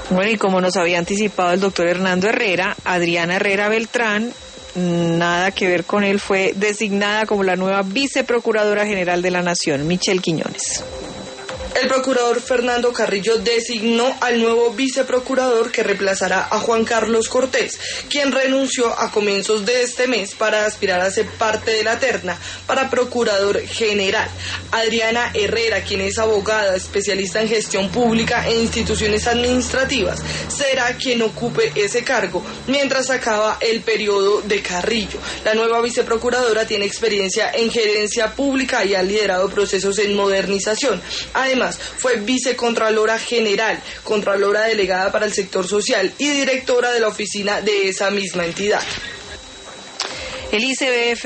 Bueno, y como nos había anticipado el doctor Hernando Herrera, Adriana Herrera Beltrán, nada que ver con él, fue designada como la nueva viceprocuradora general de la Nación, Michelle Quiñones. El procurador Fernando Carrillo designó al nuevo viceprocurador que reemplazará a Juan Carlos Cortés, quien renunció a comienzos de este mes para aspirar a ser parte de la terna para procurador general. Adriana Herrera, quien es abogada, especialista en gestión pública e instituciones administrativas, será quien ocupe ese cargo mientras acaba el periodo de Carrillo. La nueva viceprocuradora tiene experiencia en gerencia pública y ha liderado procesos en modernización. Además, fue vicecontralora general, contralora delegada para el sector social y directora de la oficina de esa misma entidad. El ICBF